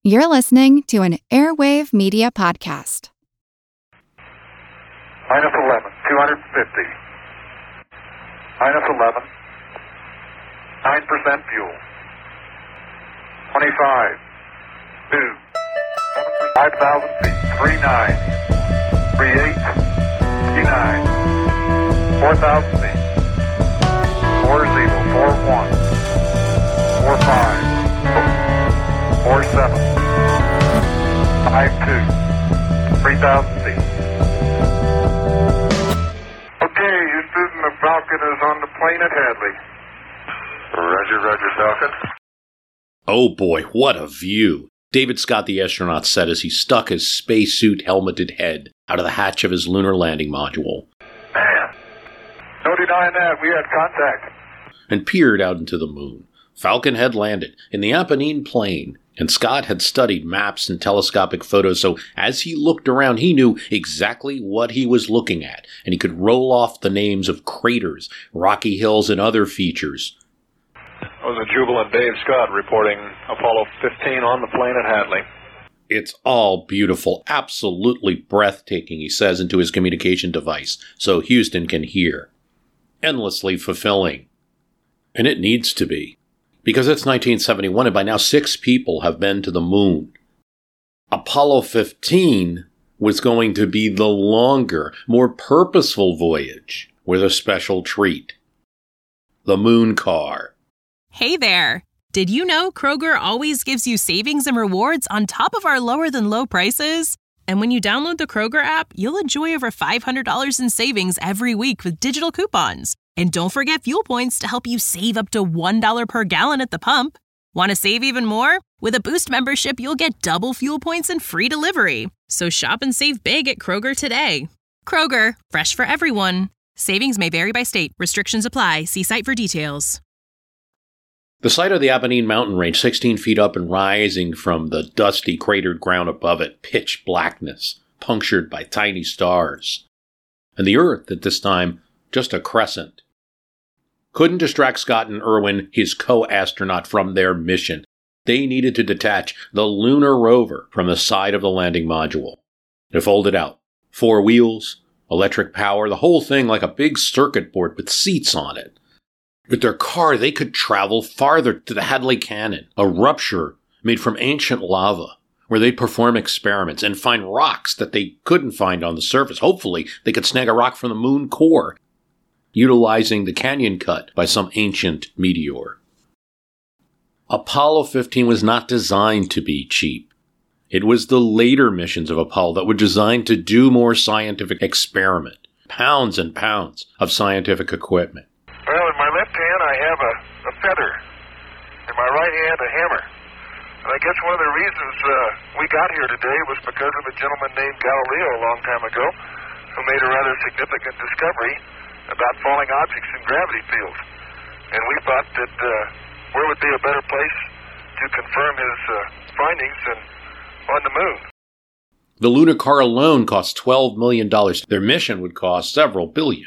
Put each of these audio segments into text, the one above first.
You're listening to an Airwave Media Podcast. Minus 11, 250. Minus 11. 9% fuel. 25. 2. 5,000 feet. 39. 38. 39. 4,000 feet. 40. 41. 45. 47. 52. 3,000 feet. Okay, Houston, the Falcon is on the plane at Hadley. Roger, Roger, Falcon. Oh boy, what a view. David Scott, the astronaut, said as he stuck his spacesuit helmeted head out of the hatch of his lunar landing module. Man, no denying that, we had contact. And peered out into the moon. Falcon had landed in the Apennine Plain, and Scott had studied maps and telescopic photos, so as he looked around, he knew exactly what he was looking at, and he could roll off the names of craters, rocky hills, and other features. That was a jubilant Dave Scott reporting Apollo 15 on the plane at Hadley. It's all beautiful, absolutely breathtaking, he says into his communication device, so Houston can hear. Endlessly fulfilling. And it needs to be. Because it's 1971 and by now 6 people have been to the moon. Apollo 15 was going to be the longer, more purposeful voyage with a special treat. The moon car. Hey there! Did you know Kroger always gives you savings and rewards on top of our lower-than-low prices? And when you download the Kroger app, you'll enjoy over $500 in savings every week with digital coupons. And don't forget fuel points to help you save up to $1 per gallon at the pump. Want to save even more? With a Boost membership, you'll get double fuel points and free delivery. So shop and save big at Kroger today. Kroger, fresh for everyone. Savings may vary by state. Restrictions apply. See site for details. The site of the Apennine mountain range, 16 feet up and rising from the dusty, cratered ground above it, pitch blackness, punctured by tiny stars. And the Earth, at this time, just a crescent. Couldn't distract Scott and Irwin, his co-astronaut, from their mission. They needed to detach the lunar rover from the side of the landing module. It folded out. 4 wheels, electric power, the whole thing like a big circuit board with seats on it. With their car, they could travel farther to the Hadley Canyon, a rupture made from ancient lava, where they'd perform experiments and find rocks that they couldn't find on the surface. Hopefully, they could snag a rock from the moon core, utilizing the canyon cut by some ancient meteor. Apollo 15 was not designed to be cheap. It was the later missions of Apollo that were designed to do more scientific experiment. Pounds and pounds of scientific equipment. Well, in my left hand I have a feather. In my right hand a hammer. And I guess one of the reasons we got here today was because of a gentleman named Galileo a long time ago who made a rather significant discovery about falling objects in gravity fields. And we thought that where would be a better place to confirm his findings than on the moon. The lunar car alone cost $12 million. Their mission would cost several billion.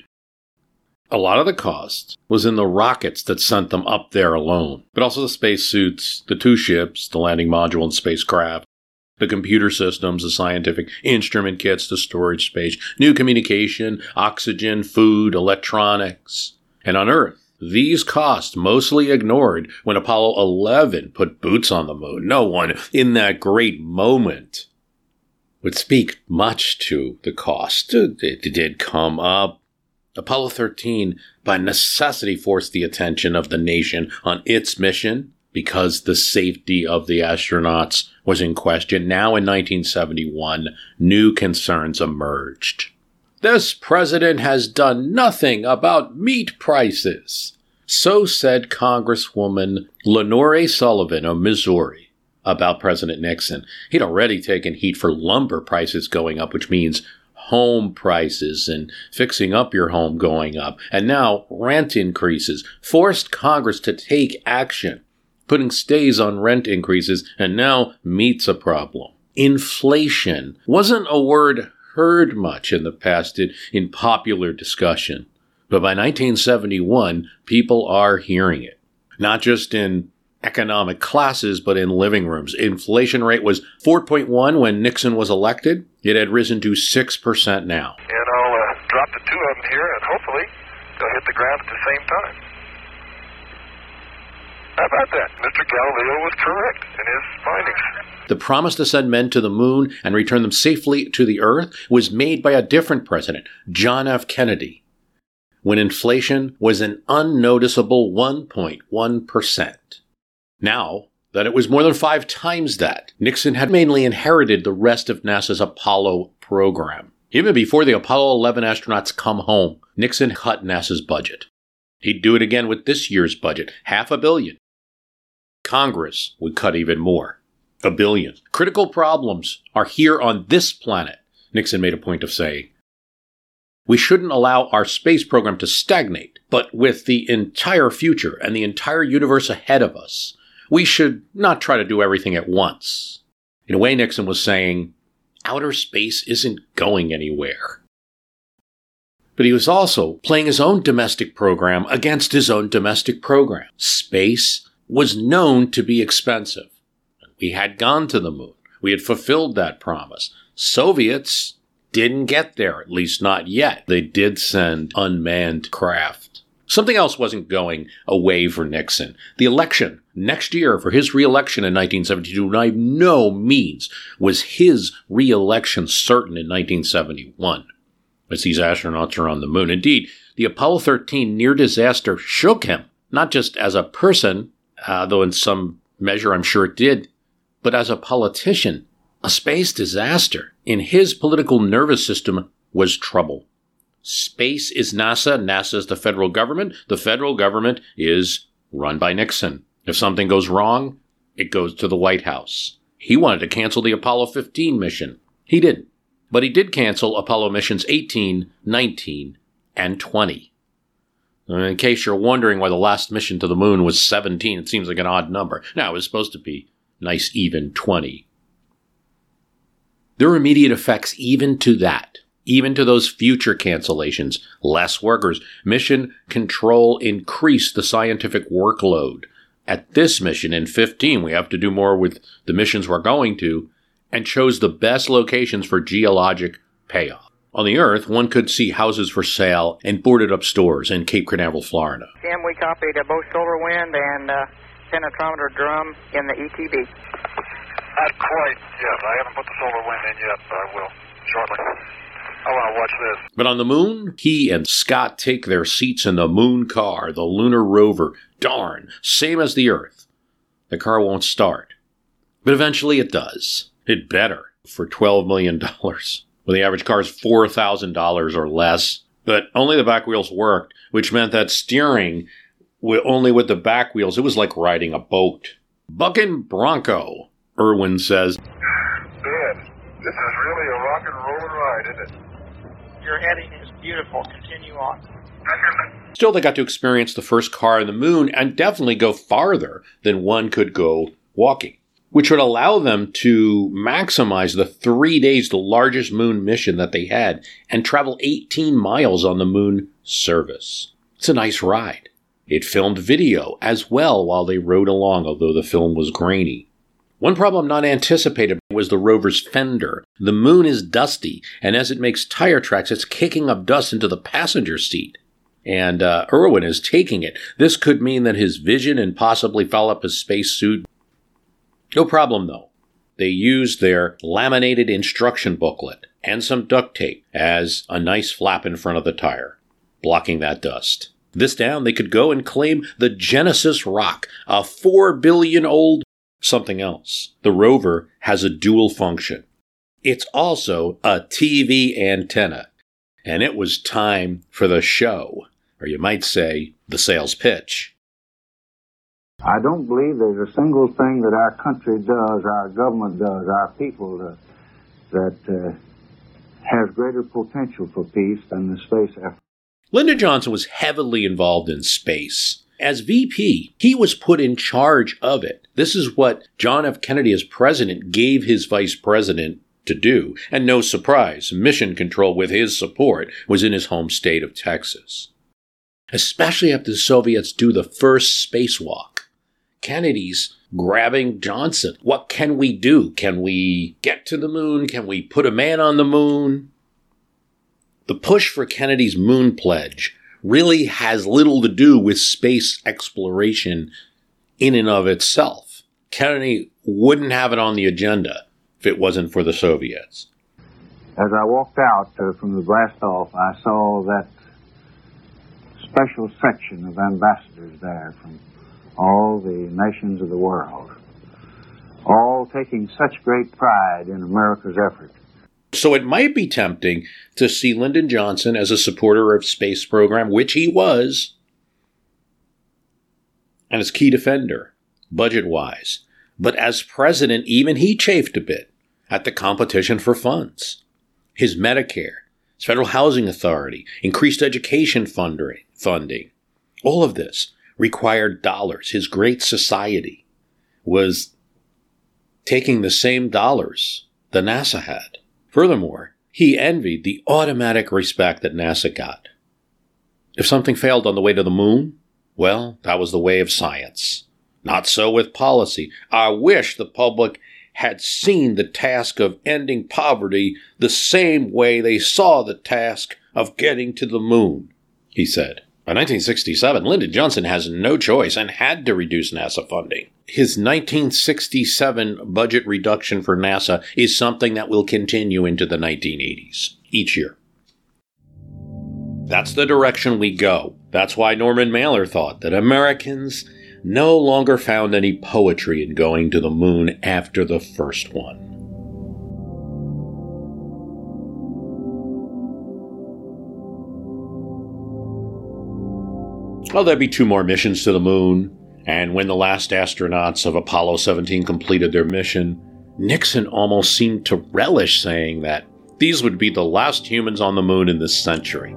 A lot of the cost was in the rockets that sent them up there alone, but also the spacesuits, the 2 ships, the landing module and spacecraft, the computer systems, the scientific instrument kits, the storage space, new communication, oxygen, food, electronics. And on Earth, these costs mostly ignored when Apollo 11 put boots on the moon. No one in that great moment would speak much to the cost. It did come up. Apollo 13, by necessity, forced the attention of the nation on its mission because the safety of the astronauts was in question. Now in 1971, new concerns emerged. This president has done nothing about meat prices. So said Congresswoman Lenore Sullivan of Missouri about President Nixon. He'd already taken heat for lumber prices going up, which means home prices and fixing up your home going up. And now rent increases forced Congress to take action, putting stays on rent increases, and now meat's a problem. Inflation wasn't a word heard much in the past in popular discussion. But by 1971, people are hearing it. Not just in economic classes, but in living rooms. Inflation rate was 4.1 when Nixon was elected. It had risen to 6% now. And I'll drop the two of them here, and hopefully they'll hit the ground at the same time. How about that? Mr. Galileo was correct in his findings. The promise to send men to the moon and return them safely to the Earth was made by a different president, John F. Kennedy, when inflation was an unnoticeable 1.1%. Now that it was more than 5 times that, Nixon had mainly inherited the rest of NASA's Apollo program. Even before the Apollo 11 astronauts come home, Nixon cut NASA's budget. He'd do it again with this year's budget, $500 million. Congress would cut even more, $1 billion. Critical problems are here on this planet, Nixon made a point of saying. We shouldn't allow our space program to stagnate, but with the entire future and the entire universe ahead of us, we should not try to do everything at once. In a way, Nixon was saying, outer space isn't going anywhere. But he was also playing his own domestic program against his own domestic program. Space was known to be expensive. We had gone to the moon. We had fulfilled that promise. Soviets didn't get there, at least not yet. They did send unmanned craft. Something else wasn't going away for Nixon. The election next year for his re-election in 1972, by no means was his re-election certain in 1971, as these astronauts are on the moon. Indeed, the Apollo 13 near disaster shook him, not just as a person, though in some measure I'm sure it did, but as a politician. A space disaster in his political nervous system was trouble. Space is NASA. NASA is the federal government. The federal government is run by Nixon. If something goes wrong, it goes to the White House. He wanted to cancel the Apollo 15 mission. He didn't. But he did cancel Apollo missions 18, 19, and 20. In case you're wondering why the last mission to the moon was 17, it seems like an odd number. Now, it was supposed to be nice even 20. There are immediate effects even to that. Even to those future cancellations, less workers. Mission control increased the scientific workload. At this mission in 15, we have to do more with the missions we're going to, and chose the best locations for geologic payoff. On the Earth, one could see houses for sale and boarded up stores in Cape Canaveral, Florida. Tim, we copied both solar wind and penetrometer drum in the ETB. Not quite yet. I haven't put the solar wind in yet, but I will shortly. I want to watch this. But on the moon, he and Scott take their seats in the moon car, the lunar rover. Darn, same as the Earth. The car won't start. But eventually it does. It better, for $12 million. When the average car is $4,000 or less. But only the back wheels worked, which meant that steering, only with the back wheels, it was like riding a boat. Buckin' Bronco, Irwin says. Dad, this is really a rock and roller ride, isn't it? Your heading is beautiful. Continue on. Still, they got to experience the first car on the moon and definitely go farther than one could go walking, which would allow them to maximize the 3 days, the largest moon mission that they had, and travel 18 miles on the moon service. It's a nice ride. It filmed video as well while they rode along, although the film was grainy. One problem not anticipated was the rover's fender. The moon is dusty, and as it makes tire tracks, it's kicking up dust into the passenger seat. And Irwin is taking it. This could mean that his vision and possibly foul up his spacesuit. No problem, though. They used their laminated instruction booklet and some duct tape as a nice flap in front of the tire, blocking that dust. This down, they could go and claim the Genesis rock, a 4 billion-old something else. The rover has a dual function. It's also a TV antenna. And it was time for the show, or you might say, the sales pitch. I don't believe there's a single thing that our country does, our government does, our people does, that has greater potential for peace than the space effort. Lyndon Johnson was heavily involved in space. As VP, he was put in charge of it. This is what John F. Kennedy as president gave his vice president to do. And no surprise, mission control with his support was in his home state of Texas. Especially after the Soviets do the first spacewalk. Kennedy's grabbing Johnson. What can we do? Can we get to the moon? Can we put a man on the moon? The push for Kennedy's moon pledge really has little to do with space exploration in and of itself. Kennedy wouldn't have it on the agenda if it wasn't for the Soviets. As I walked out from the blast-off, I saw that special section of ambassadors there from all the nations of the world, all taking such great pride in America's effort. So it might be tempting to see Lyndon Johnson as a supporter of space program, which he was, and as key defender, budget-wise. But as president, even he chafed a bit at the competition for funds. His Medicare, his Federal Housing Authority, increased education funding. All of this required dollars. His Great Society was taking the same dollars that NASA had. Furthermore, he envied the automatic respect that NASA got. If something failed on the way to the moon, well, that was the way of science. Not so with policy. I wish the public had seen the task of ending poverty the same way they saw the task of getting to the moon, he said. By 1967, Lyndon Johnson has no choice and had to reduce NASA funding. His 1967 budget reduction for NASA is something that will continue into the 1980s, each year. That's the direction we go. That's why Norman Mailer thought that Americans no longer found any poetry in going to the moon after the first one. Well, there'd be 2 more missions to the moon, and when the last astronauts of Apollo 17 completed their mission, Nixon almost seemed to relish saying that these would be the last humans on the moon in this century.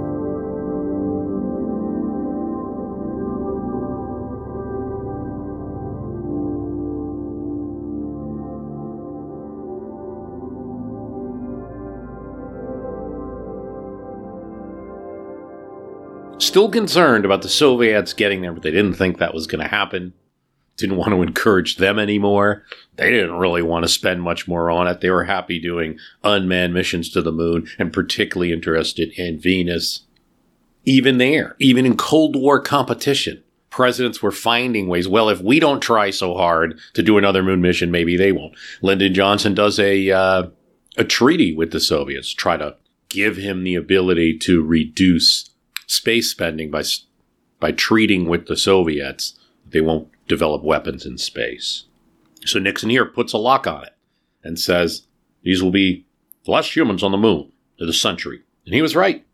Still concerned about the Soviets getting there, but they didn't think that was going to happen. Didn't want to encourage them anymore. They didn't really want to spend much more on it. They were happy doing unmanned missions to the moon and particularly interested in Venus. Even there, even in Cold War competition, presidents were finding ways. Well, if we don't try so hard to do another moon mission, maybe they won't. Lyndon Johnson does a treaty with the Soviets, try to give him the ability to reduce space spending by treating with the Soviets. They won't develop weapons in space. So Nixon here puts a lock on it and says, these will be the last humans on the moon of the century. And he was right.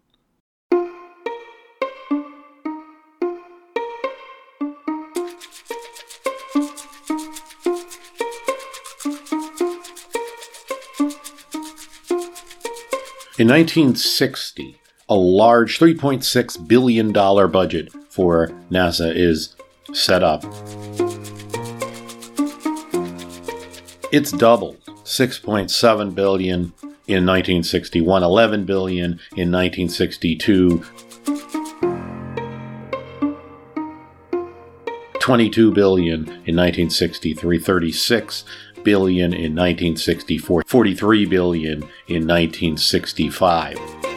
In 1960, a large $3.6 billion budget for NASA is set up. It's doubled, $6.7 billion in 1961, $11 billion in 1962, $22 billion in 1963, $36 billion in 1964, $43 billion in 1965.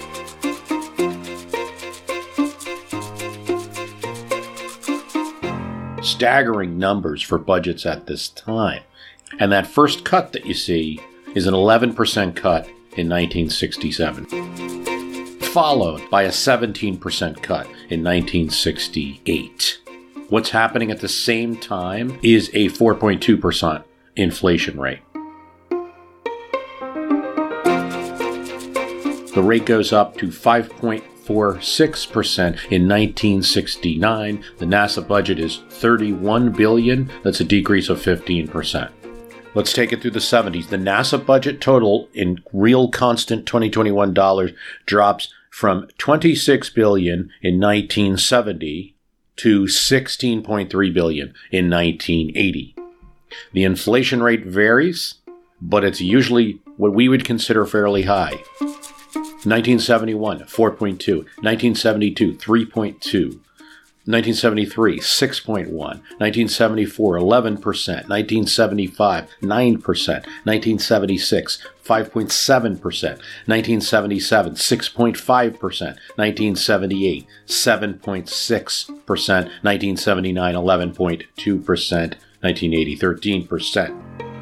Staggering numbers for budgets at this time. And that first cut that you see is an 11% cut in 1967, followed by a 17% cut in 1968. What's happening at the same time is a 4.2% inflation rate. The rate goes up to 5.46% in 1969. The NASA budget is $31 billion. That's a decrease of 15%. Let's take it through the 70s. The NASA budget total in real constant 2021 dollars drops from $26 billion in 1970 to $16.3 billion in 1980. The inflation rate varies, but it's usually what we would consider fairly high. 1971, 4.2. 1972, 3.2. 1973, 6.1. 1974, 11%. 1975, 9%. 1976, 5.7%. 1977, 6.5%. 1978, 7.6%. 1979, 11.2%. 1980, 13%.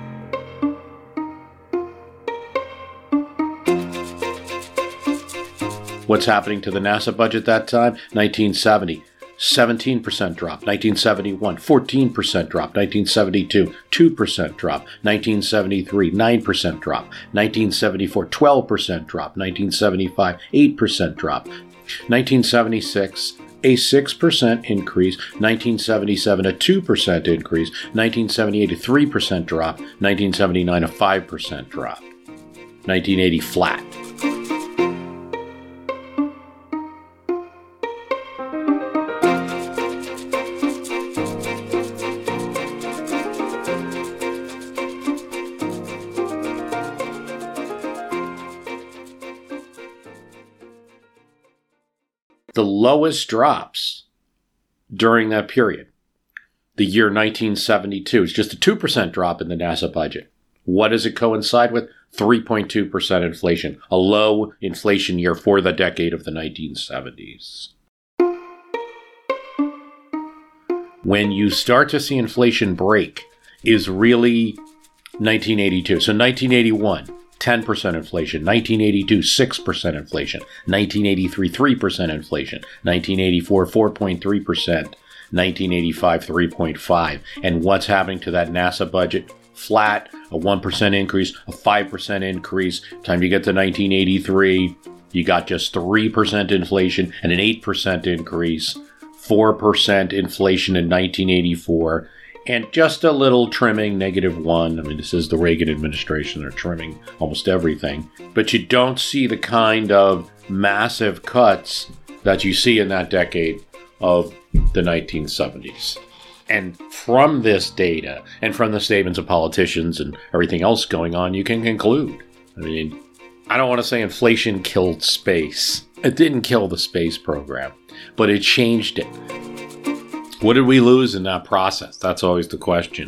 What's happening to the NASA budget that time? 1970, 17% drop. 1971, 14% drop. 1972, 2% drop. 1973, 9% drop. 1974, 12% drop. 1975, 8% drop. 1976, a 6% increase. 1977, a 2% increase. 1978, a 3% drop. 1979, a 5% drop. 1980, flat. The lowest drops during that period, the year 1972, is just a 2% drop in the NASA budget. What does it coincide with? 3.2% inflation, a low inflation year for the decade of the 1970s. When you start to see inflation break is really 1982. So 1981. 10% inflation, 1982, 6% inflation, 1983, 3% inflation, 1984, 4.3%, 1985, 3.5%. And what's happening to that NASA budget? Flat, a 1% increase, a 5% increase. Time you get to 1983, you got just 3% inflation and an 8% increase, 4% inflation in 1984. And just a little trimming, -1. I mean, this is the Reagan administration. They're trimming almost everything. But you don't see the kind of massive cuts that you see in that decade of the 1970s. And from this data, and from the statements of politicians and everything else going on, you can conclude. I mean, I don't want to say inflation killed space. It didn't kill the space program, but it changed it. What did we lose in that process? That's always the question.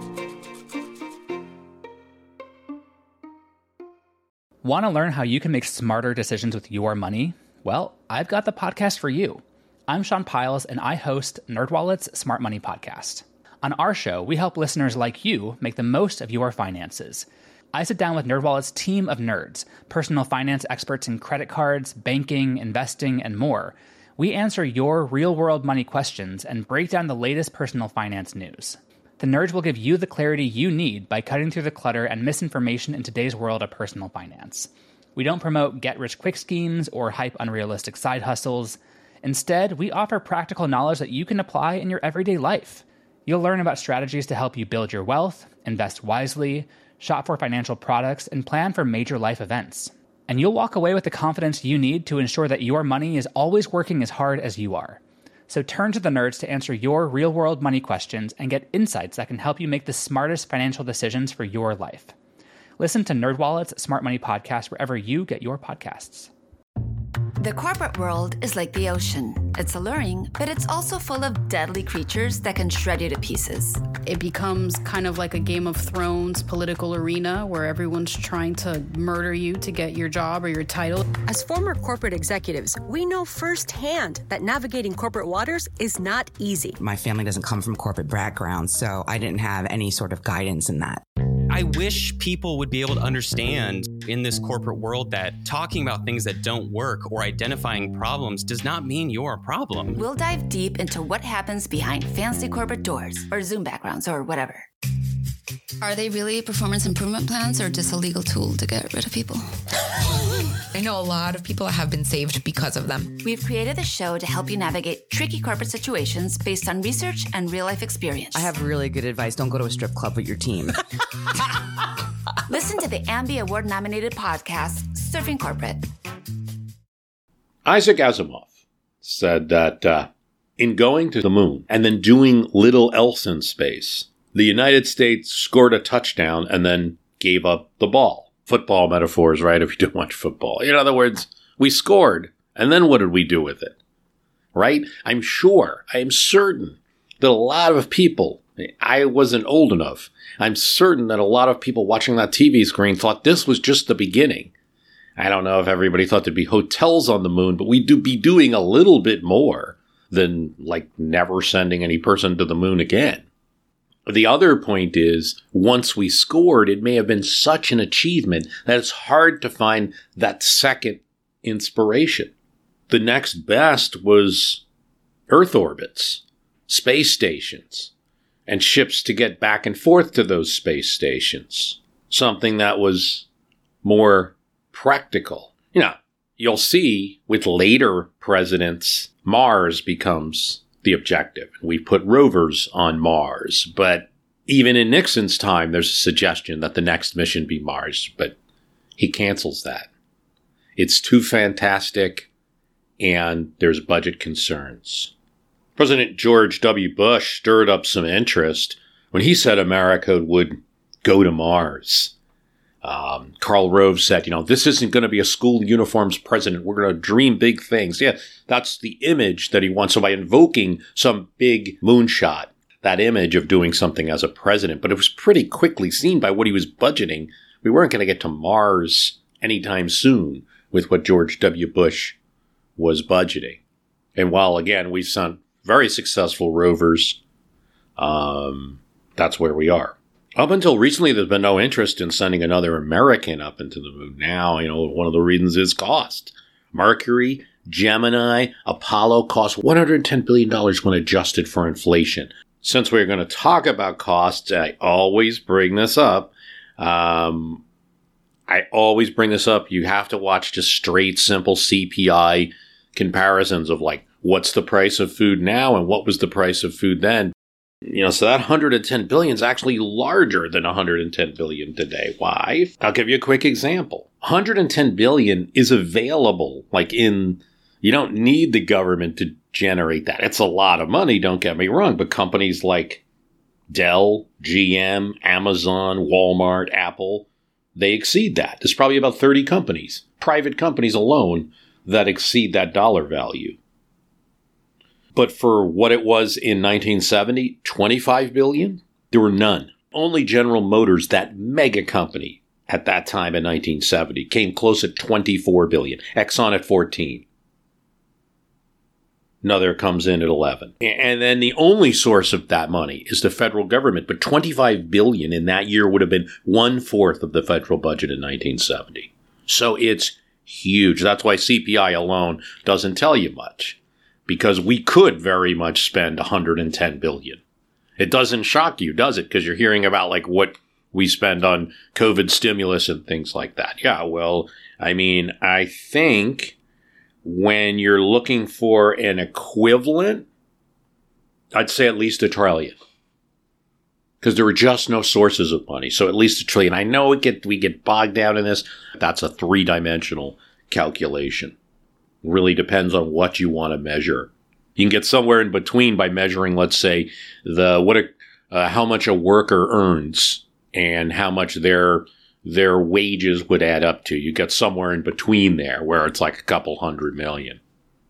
Want to learn how you can make smarter decisions with your money? Well, I've got the podcast for you. I'm Sean Piles, and I host NerdWallet's Smart Money Podcast. On our show, we help listeners like you make the most of your finances. I sit down with NerdWallet's team of nerds, personal finance experts in credit cards, banking, investing, and more. We answer your real-world money questions and break down the latest personal finance news. The nerds will give you the clarity you need by cutting through the clutter and misinformation in today's world of personal finance. We don't promote get-rich-quick schemes or hype unrealistic side hustles. Instead, we offer practical knowledge that you can apply in your everyday life. You'll learn about strategies to help you build your wealth, invest wisely, shop for financial products, and plan for major life events. And you'll walk away with the confidence you need to ensure that your money is always working as hard as you are. So turn to the nerds to answer your real-world money questions and get insights that can help you make the smartest financial decisions for your life. Listen to NerdWallet's Smart Money Podcast wherever you get your podcasts. The corporate world is like the ocean. It's alluring, but it's also full of deadly creatures that can shred you to pieces. It becomes kind of like a Game of Thrones political arena where everyone's trying to murder you to get your job or your title. As former corporate executives, we know firsthand that navigating corporate waters is not easy. My family doesn't come from corporate background, so I didn't have any sort of guidance in that. I wish people would be able to understand in this corporate world that talking about things that don't work or identifying problems does not mean you're a problem. We'll dive deep into what happens behind fancy corporate doors or Zoom backgrounds or whatever. Are they really performance improvement plans or just a legal tool to get rid of people? I know a lot of people have been saved because of them. We've created a show to help you navigate tricky corporate situations based on research and real-life experience. I have really good advice. Don't go to a strip club with your team. Listen to the Ambie Award-nominated podcast, Surfing Corporate. Isaac Asimov said that in going to the moon and then doing little else in space, the United States scored a touchdown and then gave up the ball. Football metaphors, right? If you don't watch football. In other words, we scored, and then what did we do with it? right? I am certain that a lot of people, I wasn't old enough, I'm certain that a lot of people watching that TV screen thought this was just the beginning. I don't know if everybody thought there'd be hotels on the moon, but we'd be doing a little bit more than like never sending any person to the moon again. The other point is, once we scored, it may have been such an achievement that it's hard to find that second inspiration. The next best was Earth orbits, space stations, and ships to get back and forth to those space stations. Something that was more practical. You know, you'll see with later presidents, Mars becomes the objective. We put rovers on Mars, but even in Nixon's time, there's a suggestion that the next mission be Mars, but he cancels that. It's too fantastic, and there's budget concerns. President George W. Bush stirred up some interest when he said America would go to Mars. Karl Rove said, this isn't going to be a school uniforms president. We're going to dream big things. Yeah, that's the image that he wants. So by invoking some big moonshot, that image of doing something as a president, but it was pretty quickly seen by what he was budgeting. We weren't going to get to Mars anytime soon with what George W. Bush was budgeting. And while, again, we sent very successful rovers, that's where we are. Up until recently, there's been no interest in sending another American up into the moon. Now, one of the reasons is cost. Mercury, Gemini, Apollo cost $110 billion when adjusted for inflation. Since we're going to talk about costs, I always bring this up. You have to watch just straight, simple CPI comparisons of what's the price of food now and what was the price of food then. So that $110 billion is actually larger than $110 billion today. Why? I'll give you a quick example. $110 billion is available, you don't need the government to generate that. It's a lot of money, don't get me wrong, but companies like Dell, GM, Amazon, Walmart, Apple, they exceed that. There's probably about 30 companies, private companies alone, that exceed that dollar value. But for what it was in 1970, $25 billion, there were none. Only General Motors, that mega company at that time in 1970, came close at $24 billion. Exxon at $14. Another comes in at 11. And then the only source of that money is the federal government. But $25 billion in that year would have been 1/4 of the federal budget in 1970. So it's huge. That's why CPI alone doesn't tell you much. Because we could very much spend $110 billion. It doesn't shock you, does it? Because you're hearing about what we spend on COVID stimulus and things like that. Yeah, well, I think when you're looking for an equivalent, I'd say at least $1 trillion. Because there were just no sources of money. So at least $1 trillion. I know we get bogged down in this. That's a 3-dimensional calculation. Really depends on what you want to measure. You can get somewhere in between by measuring, let's say, how much a worker earns and how much their wages would add up to. You get somewhere in between there where it's a couple $100 million.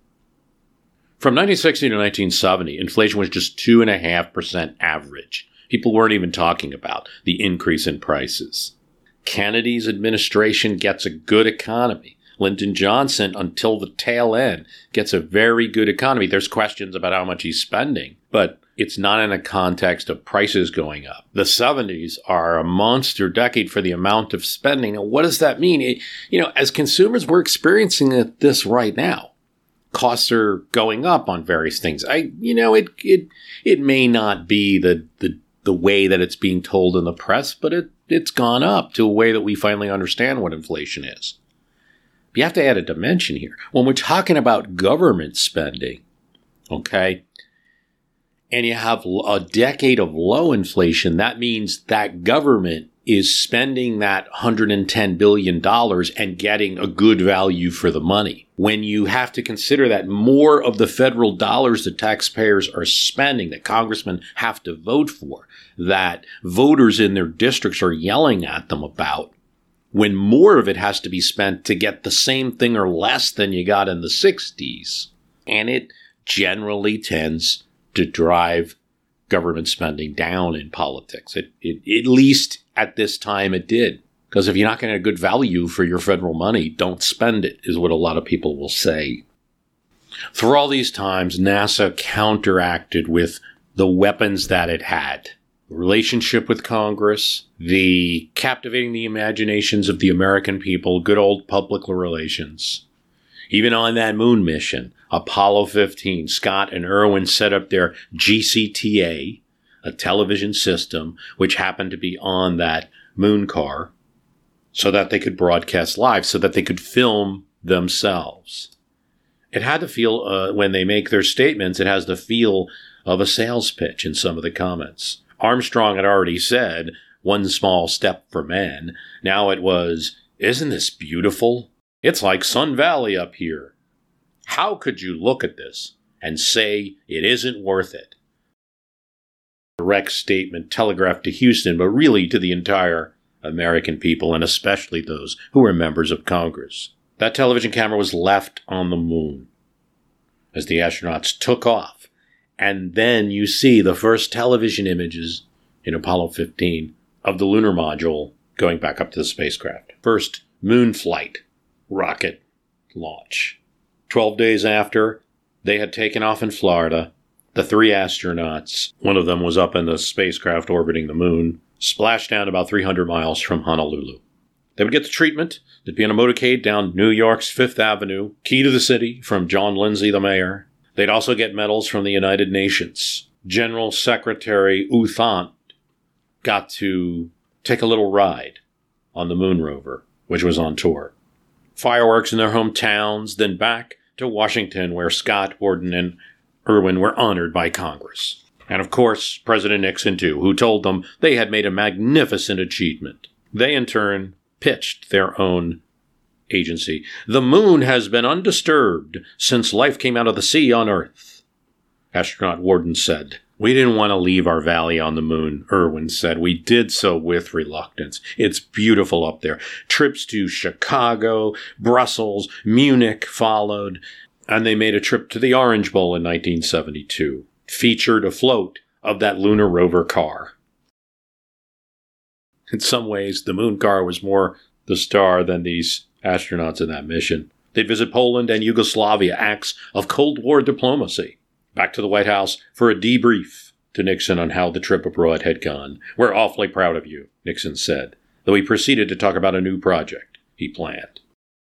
From 1960 to 1970, inflation was just 2.5% average. People weren't even talking about the increase in prices. Kennedy's administration gets a good economy. Lyndon Johnson, until the tail end, gets a very good economy. There's questions about how much he's spending, but it's not in a context of prices going up. The 70s are a monster decade for the amount of spending. And what does that mean? As consumers, we're experiencing this right now. Costs are going up on various things. It may not be the way that it's being told in the press, but it's gone up to a way that we finally understand what inflation is. You have to add a dimension here. When we're talking about government spending, okay, and you have a decade of low inflation, that means that government is spending that $110 billion and getting a good value for the money. When you have to consider that more of the federal dollars that taxpayers are spending, that congressmen have to vote for, that voters in their districts are yelling at them about, when more of it has to be spent to get the same thing or less than you got in the 60s. And it generally tends to drive government spending down in politics. It at least at this time it did. Because if you're not getting a good value for your federal money, don't spend it, is what a lot of people will say. Through all these times, NASA counteracted with the weapons that it had. The relationship with Congress, the captivating the imaginations of the American people, good old public relations. Even on that moon mission, Apollo 15, Scott and Irwin set up their GCTA, a television system, which happened to be on that moon car, so that they could broadcast live, so that they could film themselves. It had the feel, when they make their statements, it has the feel of a sales pitch in some of the comments. Armstrong had already said, one small step for man. Now it was, isn't this beautiful? It's like Sun Valley up here. How could you look at this and say it isn't worth it? Direct statement telegraphed to Houston, but really to the entire American people, and especially those who were members of Congress. That television camera was left on the moon as the astronauts took off. And then you see the first television images in Apollo 15 of the lunar module going back up to the spacecraft. First moon flight, rocket launch. 12 days after, they had taken off in Florida. The 3 astronauts, one of them was up in the spacecraft orbiting the moon, splashed down about 300 miles from Honolulu. They would get the treatment. They'd be on a motorcade down New York's Fifth Avenue, key to the city, from John Lindsay, the mayor. They'd also get medals from the United Nations. General Secretary U Thant got to take a little ride on the moon rover, which was on tour. Fireworks in their hometowns, then back to Washington, where Scott, Worden, and Irwin were honored by Congress. And of course, President Nixon, too, who told them they had made a magnificent achievement. They, in turn, pitched their own agency. The moon has been undisturbed since life came out of the sea on Earth, astronaut Worden said. We didn't want to leave our valley on the moon, Irwin said. We did so with reluctance. It's beautiful up there. Trips to Chicago, Brussels, Munich followed, and they made a trip to the Orange Bowl in 1972. Featured a float of that lunar rover car. In some ways, the moon car was more the star than these astronauts in that mission. They'd visit Poland and Yugoslavia, acts of Cold War diplomacy. Back to the White House for a debrief to Nixon on how the trip abroad had gone. We're awfully proud of you, Nixon said, though he proceeded to talk about a new project he planned.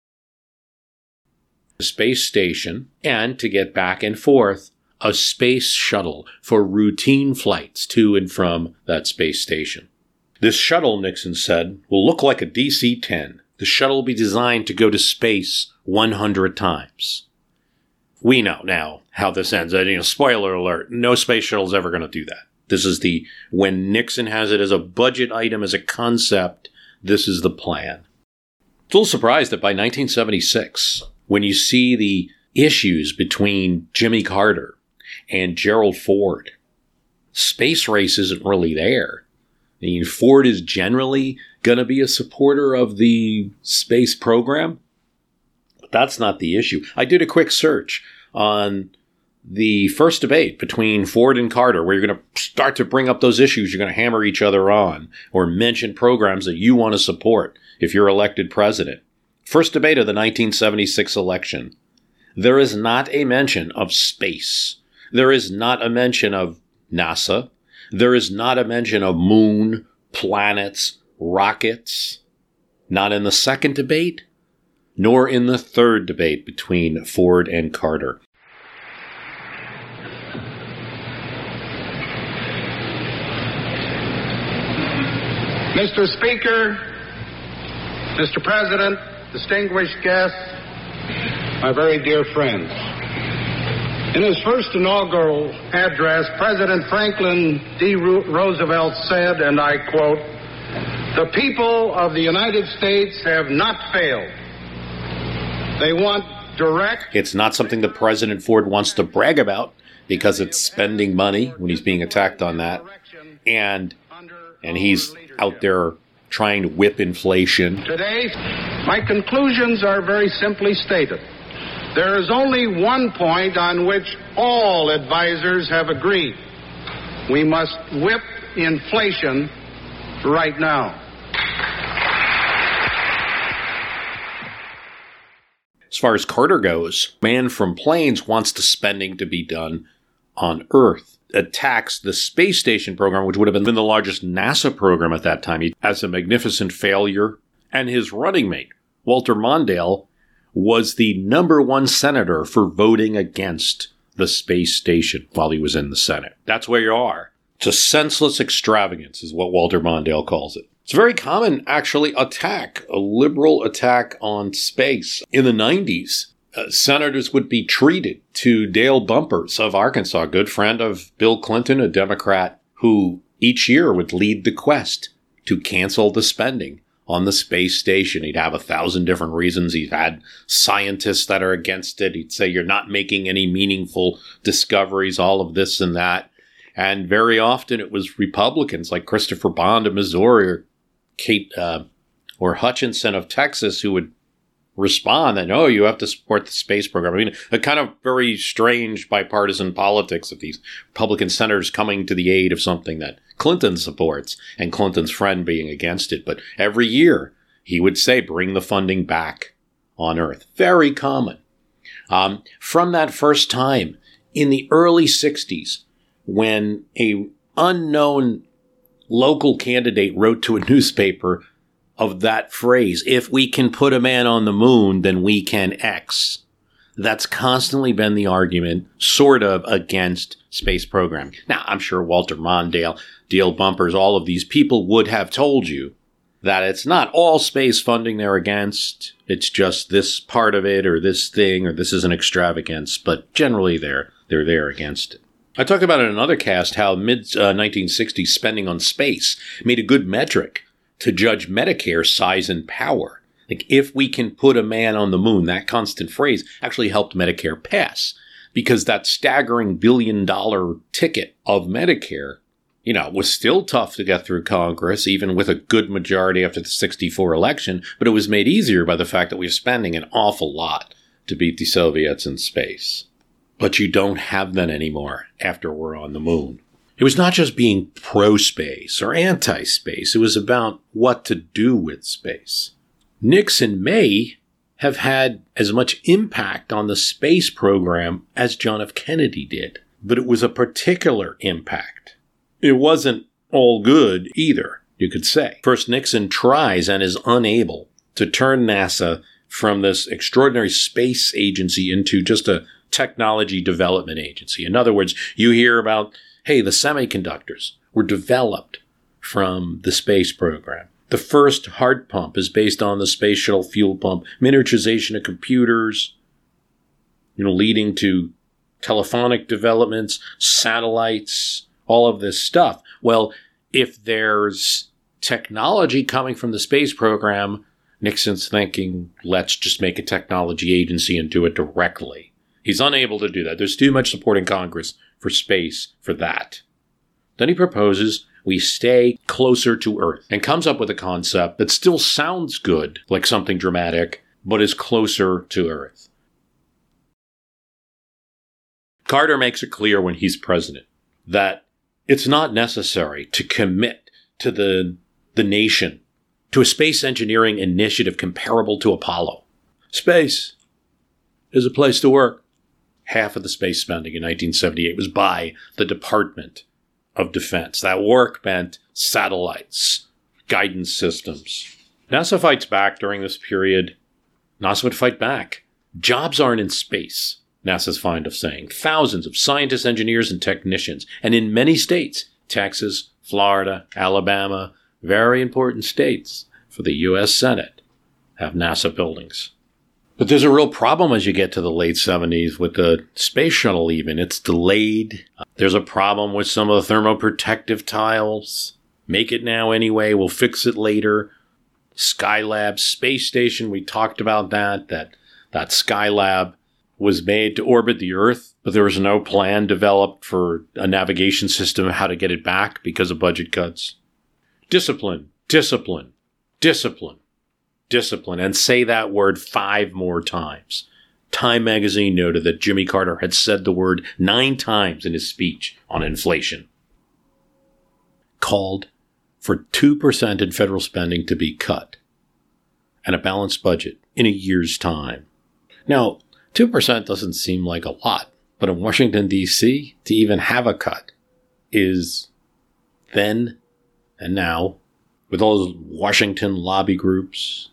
The space station, and to get back and forth, a space shuttle for routine flights to and from that space station. This shuttle, Nixon said, will look like a DC-10. The shuttle will be designed to go to space 100 times. We know now how this ends. Spoiler alert, no space shuttle's ever going to do that. This is when Nixon has it as a budget item, as a concept, this is the plan. It's a little surprised that by 1976, when you see the issues between Jimmy Carter and Gerald Ford, space race isn't really there. I mean, Ford is generally going to be a supporter of the space program, but that's not the issue. I did a quick search on the first debate between Ford and Carter, where you're going to start to bring up those issues you're going to hammer each other on, or mention programs that you want to support if you're elected president. First debate of the 1976 election. There is not a mention of space. There is not a mention of NASA. There is not a mention of moon, planets, rockets. Not in the second debate, nor in the third debate between Ford and Carter. Mr. Speaker, Mr. President, distinguished guests, my very dear friends. In his first inaugural address, President Franklin D. Roosevelt said, and I quote, "The people of the United States have not failed. They want direct..." It's not something that President Ford wants to brag about because it's spending money when he's being attacked on that. And he's out there trying to whip inflation. Today, my conclusions are very simply stated. there is only one point on which all advisors have agreed. We must whip inflation right now. As far as Carter goes, man from planes wants the spending to be done on Earth. Attacks the space station program, which would have been the largest NASA program at that time, as a magnificent failure. And his running mate, Walter Mondale, was the #1 senator for voting against the space station while he was in the Senate. That's where you are. It's a senseless extravagance is what Walter Mondale calls it. It's a very common, actually, attack, a liberal attack on space. In the 90s, senators would be treated to Dale Bumpers of Arkansas, a good friend of Bill Clinton, a Democrat, who each year would lead the quest to cancel the spending on the space station. He'd have 1,000 different reasons. He'd had scientists that are against it. He'd say, you're not making any meaningful discoveries, all of this and that. And very often it was Republicans like Christopher Bond of Missouri or Hutchinson of Texas who would respond that, you have to support the space program. I mean, a kind of very strange bipartisan politics of these Republican senators coming to the aid of something that Clinton supports and Clinton's friend being against it. But every year he would say, bring the funding back on Earth. Very common. From that first time in the early 60s, when a unknown local candidate wrote to a newspaper of that phrase, if we can put a man on the moon, then we can X. That's constantly been the argument, sort of, against space program. Now, I'm sure Walter Mondale, Dale Bumpers, all of these people would have told you that it's not all space funding they're against. It's just this part of it or this thing or this is an extravagance. But generally, they're there against it. I talked about in another cast how mid-1960s spending on space made a good metric to judge Medicare's size and power. Like, if we can put a man on the moon, that constant phrase actually helped Medicare pass, because that staggering $1 billion ticket of Medicare, was still tough to get through Congress, even with a good majority after the 1964 election, but it was made easier by the fact that we were spending an awful lot to beat the Soviets in space. But you don't have that anymore after we're on the moon. It was not just being pro-space or anti-space. It was about what to do with space. Nixon may have had as much impact on the space program as John F. Kennedy did, but it was a particular impact. It wasn't all good either, you could say. First, Nixon tries and is unable to turn NASA from this extraordinary space agency into just a technology development agency. In other words, you hear about, hey, the semiconductors were developed from the space program. The first heart pump is based on the space shuttle fuel pump, miniaturization of computers, leading to telephonic developments, satellites, all of this stuff. Well, if there's technology coming from the space program, Nixon's thinking, let's just make a technology agency and do it directly. He's unable to do that. There's too much support in Congress for space for that. Then he proposes we stay closer to Earth and comes up with a concept that still sounds good, like something dramatic, but is closer to Earth. Carter makes it clear when he's president that it's not necessary to commit to the nation to a space engineering initiative comparable to Apollo. Space is a place to work. Half of the space spending in 1978 was by the Department of Defense. That work meant satellites, guidance systems. NASA fights back during this period. NASA would fight back. Jobs aren't in space, NASA's fond of saying. Thousands of scientists, engineers, and technicians. And in many states, Texas, Florida, Alabama, very important states for the U.S. Senate, have NASA buildings. But there's a real problem as you get to the late 70s with the space shuttle even. It's delayed. There's a problem with some of the thermoprotective tiles. Make it now anyway. We'll fix it later. Skylab space station, we talked about that Skylab was made to orbit the Earth, but there was no plan developed for a navigation system, how to get it back because of budget cuts. Discipline, discipline, discipline. Discipline, and say that word 5 more times. Time magazine noted that Jimmy Carter had said the word 9 times in his speech on inflation. Called for 2% in federal spending to be cut and a balanced budget in a year's time. Now, 2% doesn't seem like a lot, but in Washington, D.C., to even have a cut is then and now, with all those Washington lobby groups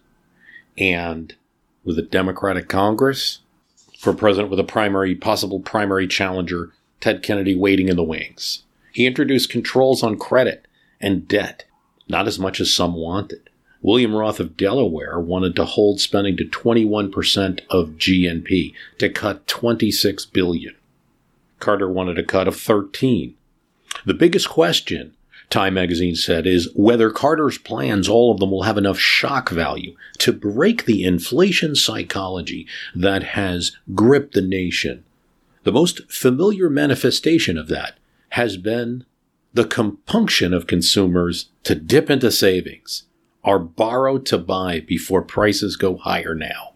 and with a Democratic Congress, for a president with a possible primary challenger, Ted Kennedy, waiting in the wings. He introduced controls on credit and debt, not as much as some wanted. William Roth of Delaware wanted to hold spending to 21% of GNP, to cut $26 billion. Carter wanted a cut of 13. The biggest question, Time magazine said, is whether Carter's plans, all of them, will have enough shock value to break the inflation psychology that has gripped the nation. The most familiar manifestation of that has been the compunction of consumers to dip into savings or borrow to buy before prices go higher now.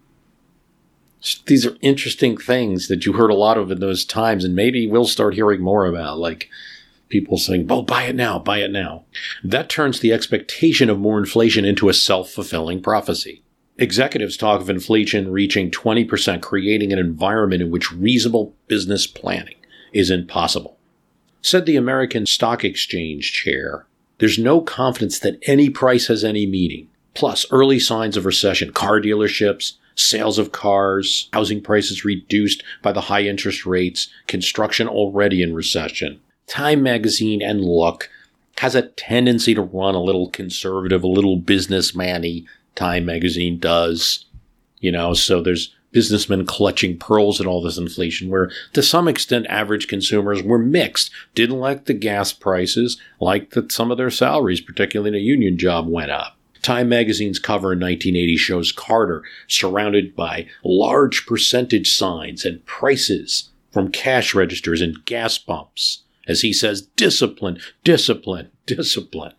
These are interesting things that you heard a lot of in those times, and maybe we'll start hearing more about, like people saying, oh, buy it now, buy it now. That turns the expectation of more inflation into a self-fulfilling prophecy. Executives talk of inflation reaching 20%, creating an environment in which reasonable business planning is impossible. Said the American Stock Exchange chair, there's no confidence that any price has any meaning. Plus, early signs of recession, car dealerships, sales of cars, housing prices reduced by the high interest rates, construction already in recession. Time magazine and Look has a tendency to run a little conservative, a little businessman-y. Time magazine does, so there's businessmen clutching pearls at all this inflation, where to some extent average consumers were mixed, didn't like the gas prices, liked that some of their salaries, particularly in a union job, went up. Time magazine's cover in 1980 shows Carter surrounded by large percentage signs and prices from cash registers and gas pumps. As he says, discipline, discipline, discipline.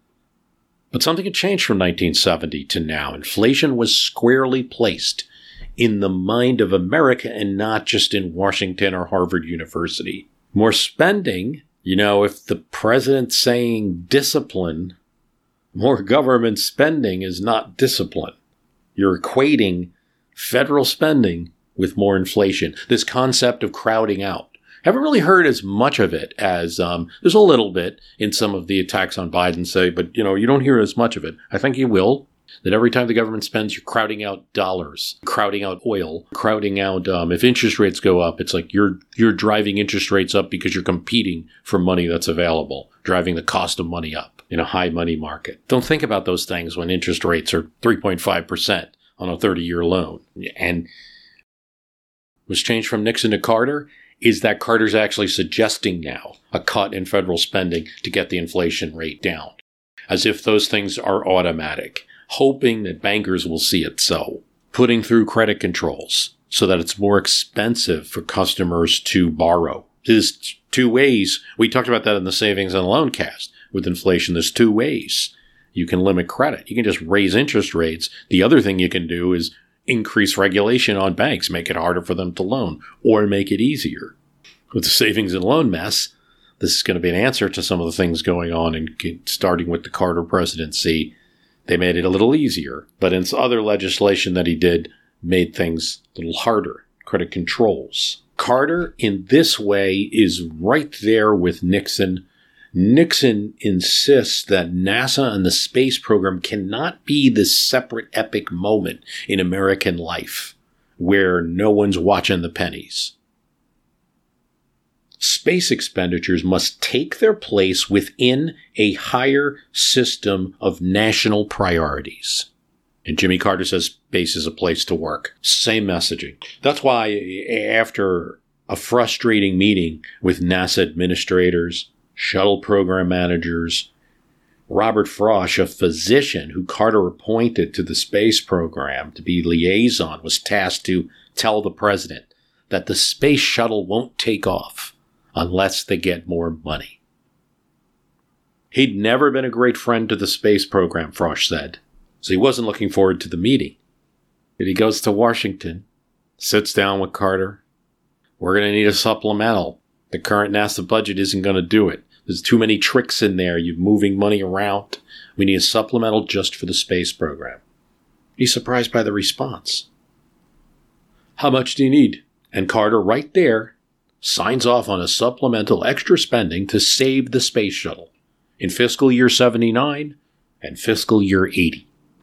But something had changed from 1970 to now. Inflation was squarely placed in the mind of America and not just in Washington or Harvard University. More spending, if the president's saying discipline, more government spending is not discipline. You're equating federal spending with more inflation. This concept of crowding out. Haven't really heard as much of it as, there's a little bit in some of the attacks on Biden say, but you don't hear as much of it. I think you will. That every time the government spends, you're crowding out dollars, crowding out oil, crowding out, if interest rates go up, it's like you're driving interest rates up because you're competing for money that's available, driving the cost of money up in a high money market. Don't think about those things when interest rates are 3.5% on a 30-year loan. And what's changed from Nixon to Carter is that Carter's actually suggesting now a cut in federal spending to get the inflation rate down, as if those things are automatic, hoping that bankers will see it so, putting through credit controls so that it's more expensive for customers to borrow. There's two ways. We talked about that in the Savings and Loan Cast. With inflation, there's two ways. You can limit credit. You can just raise interest rates. The other thing you can do is increase regulation on banks, make it harder for them to loan, or make it easier. With the savings and loan mess, this is going to be an answer to some of the things going on, and starting with the Carter presidency, they made it a little easier. But in other legislation that he did, made things a little harder. Credit controls. Carter, in this way, is right there with Nixon. Nixon insists that NASA and the space program cannot be this separate epic moment in American life where no one's watching the pennies. Space expenditures must take their place within a higher system of national priorities. And Jimmy Carter says space is a place to work. Same messaging. That's why after a frustrating meeting with NASA administrators, shuttle program managers, Robert Frosch, a physician who Carter appointed to the space program to be liaison, was tasked to tell the president that the space shuttle won't take off unless they get more money. He'd never been a great friend to the space program, Frosch said, so he wasn't looking forward to the meeting. And he goes to Washington, sits down with Carter. We're going to need a supplemental. The current NASA budget isn't going to do it. There's too many tricks in there. You're moving money around. We need a supplemental just for the space program. He's surprised by the response. How much do you need? And Carter, right there, signs off on a supplemental extra spending to save the space shuttle in fiscal year 79 and fiscal year 80.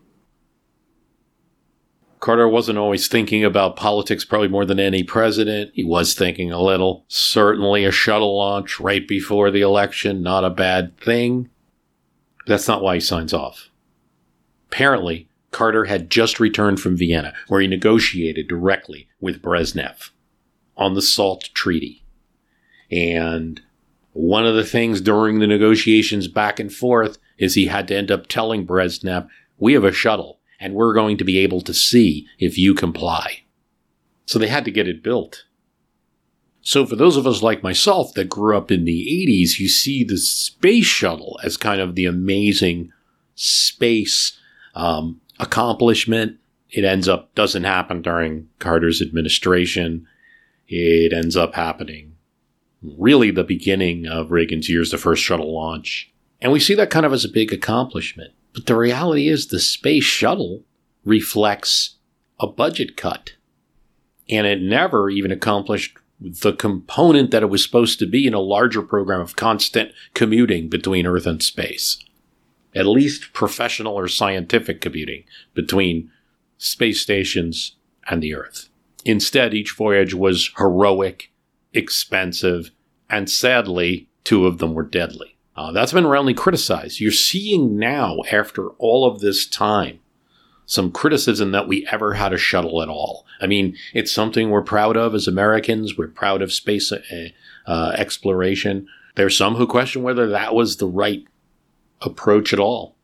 Carter wasn't always thinking about politics probably more than any president. He was thinking a little. Certainly a shuttle launch right before the election, not a bad thing. That's not why he signs off. Apparently, Carter had just returned from Vienna, where he negotiated directly with Brezhnev on the SALT Treaty. And one of the things during the negotiations back and forth is he had to end up telling Brezhnev, we have a shuttle, and we're going to be able to see if you comply. So they had to get it built. So for those of us like myself that grew up in the 80s, you see the space shuttle as kind of the amazing space accomplishment. It doesn't happen during Carter's administration. It ends up happening really the beginning of Reagan's years, the first shuttle launch. And we see that kind of as a big accomplishment. But the reality is the space shuttle reflects a budget cut. And it never even accomplished the component that it was supposed to be in a larger program of constant commuting between Earth and space. At least professional or scientific commuting between space stations and the Earth. Instead, each voyage was heroic, expensive, and sadly, 2 of them were deadly. That's been roundly criticized. You're seeing now, after all of this time, some criticism that we ever had a shuttle at all. I mean, it's something we're proud of as Americans. We're proud of space exploration. There's some who question whether that was the right approach at all.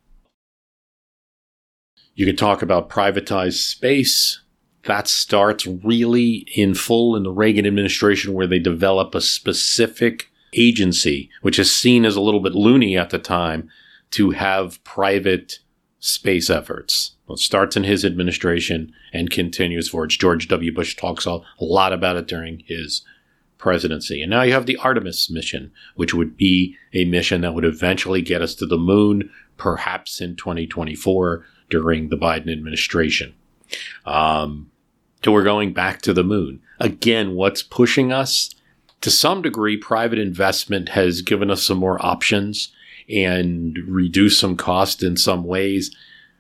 You could talk about privatized space. That starts really in full in the Reagan administration, where they develop a specific agency, which is seen as a little bit loony at the time, to have private space efforts. Well, it starts in his administration and continues forward. George W. Bush talks a lot about it during his presidency. And now you have the Artemis mission, which would be a mission that would eventually get us to the moon, perhaps in 2024 during the Biden administration. So we're going back to the moon. Again, what's pushing us? To some degree, private investment has given us some more options and reduced some cost in some ways.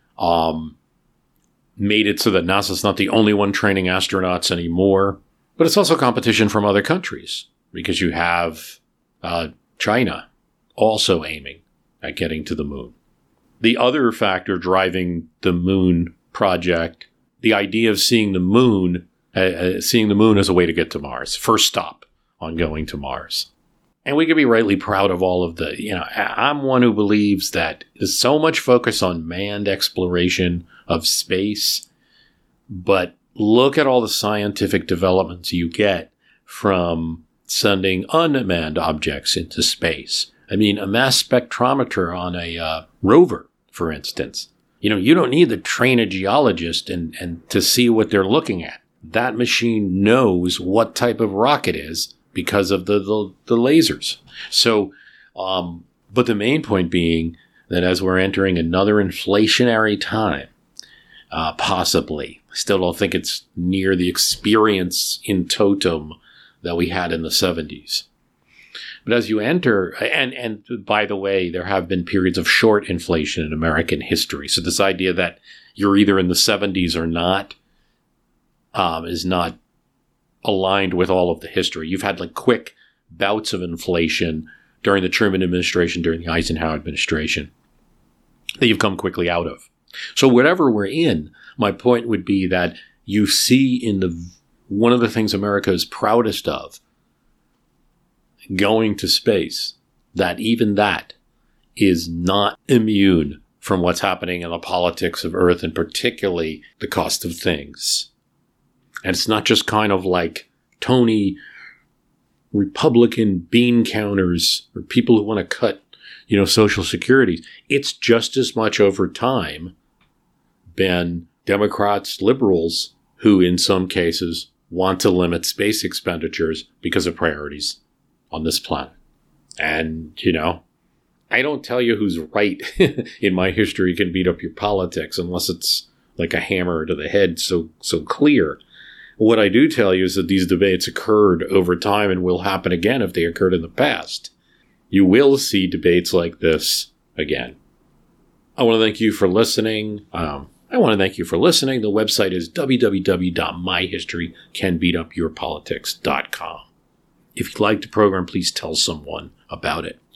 Made it so that NASA's not the only one training astronauts anymore. But it's also competition from other countries, because you have China also aiming at getting to the moon. The other factor driving the moon project, the idea of seeing the moon as a way to get to Mars. First stop on going to Mars. And we can be rightly proud of all of I'm one who believes that there's so much focus on manned exploration of space, but look at all the scientific developments you get from sending unmanned objects into space. I mean, a mass spectrometer on a rover, for instance. You don't need to train a geologist and to see what they're looking at. That machine knows what type of rock it is because of the lasers. So, but the main point being that as we're entering another inflationary time, possibly, I still don't think it's near the experience in totem that we had in the 70s. But as you enter, and by the way, there have been periods of short inflation in American history. So this idea that you're either in the 70s or not is not aligned with all of the history. You've had quick bouts of inflation during the Truman administration, during the Eisenhower administration, that you've come quickly out of. So whatever we're in, my point would be that you see in one of the things America is proudest of, going to space, that even that is not immune from what's happening in the politics of Earth, and particularly the cost of things. And it's not just kind of like Tony Republican bean counters or people who want to cut, Social Security. It's just as much over time been Democrats, liberals, who in some cases want to limit space expenditures because of priorities on this planet. And, I don't tell you who's right in my history can beat up your politics unless it's like a hammer to the head so clear. What I do tell you is that these debates occurred over time and will happen again if they occurred in the past. You will see debates like this again. I want to thank you for listening. The website is www.myhistorycanbeatupyourpolitics.com. If you like the program, please tell someone about it.